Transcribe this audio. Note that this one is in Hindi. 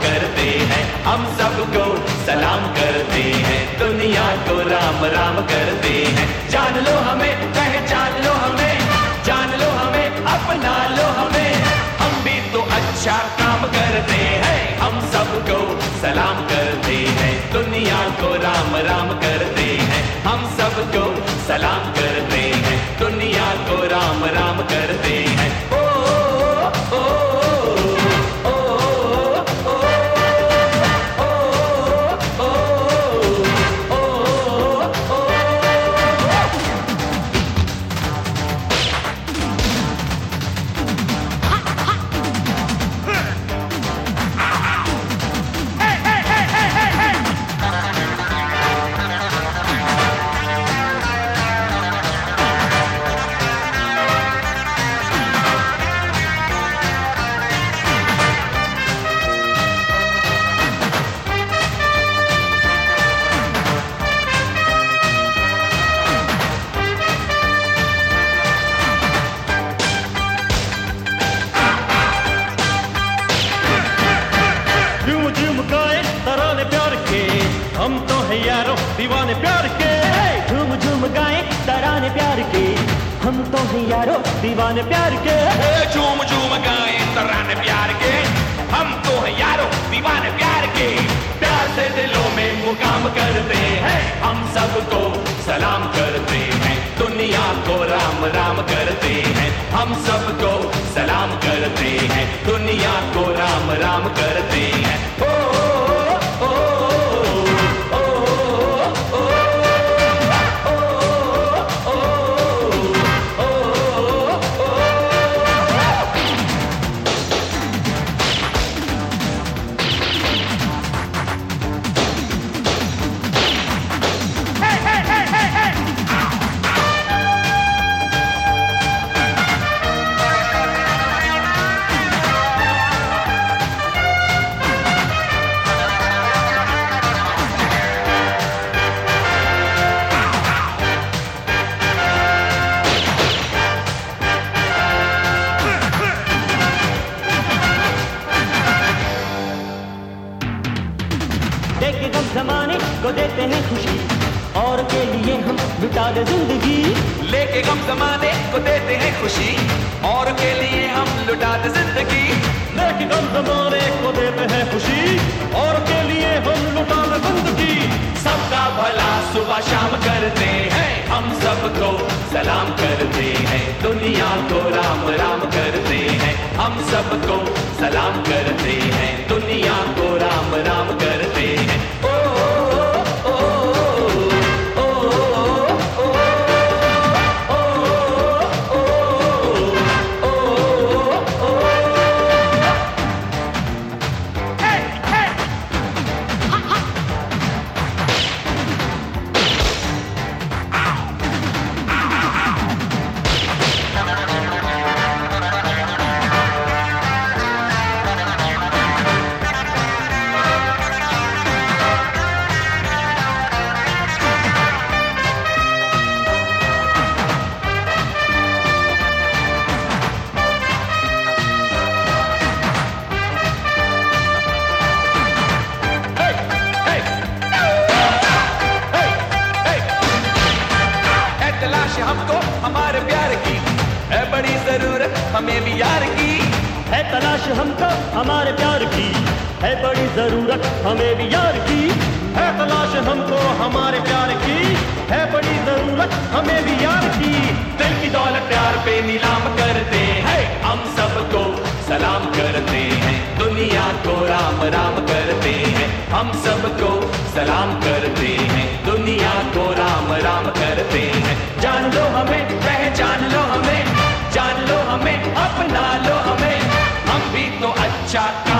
करते हैं, हम सबको सलाम करते हैं, दुनिया को राम राम करते हैं। जान लो हमें, पहचान लो हमें, जान लो हमें, अपना लो हमें, हम भी तो अच्छा काम करते हैं, हम सबको सलाम करते हैं, दुनिया को राम राम करते हैं, हम सबको सलाम करते हैं, दुनिया को राम राम करते हैं। ओ ओ ओ ओ हम तो है यारो दीवाने प्यार के, झूम झूम गाए तराने प्यार के, हम तो है यारो दीवाने प्यार के, झूम झूम गाए तराने प्यार के, हम तो है यारो दीवाने प्यार के। प्यार से दिलों में मुकाम करते हैं, हम सबको सलाम करते हैं, दुनिया को राम राम करते हैं, हम सबको सलाम करते हैं, दुनिया को राम राम करते हैं। ओ ओ देखे गम जमाने को देते हैं खुशी, और के लिए हम लुटा दे जिंदगी, लेके गम जमाने को देते हैं खुशी, और के लिए हम लुटा दे जिंदगी, लेके गम जमाने को देते हैं खुशी, और के लिए हम लुटा दे जिंदगी। सबका भला सुबह शाम करते हैं, हम सबको सलाम करते हैं, दुनिया को राम राम करते हैं, हम सबको सलाम करते हैं, दुनिया को राम राम करते हैं। ओ ओ ओ ओ हमको हमारे प्यार की है बड़ी जरूरत, हमें भी यार की है तलाश हमको हमारे प्यार की, है बड़ी जरूरत हमें भी यार की, है तलाश हमको हमारे प्यार की, है बड़ी जरूरत हमें भी यार की। दिल की दौलत प्यार पे नीलाम करते हैं, हम सबको सलाम करते हैं, दुनिया को राम राम करते हैं, हम सबको सलाम करते हैं, दुनिया को राम राम करते हैं। जान लो हमें, पहचान लो हमें, जान लो हमें, अपना लो हमें, हम भी तो अच्छा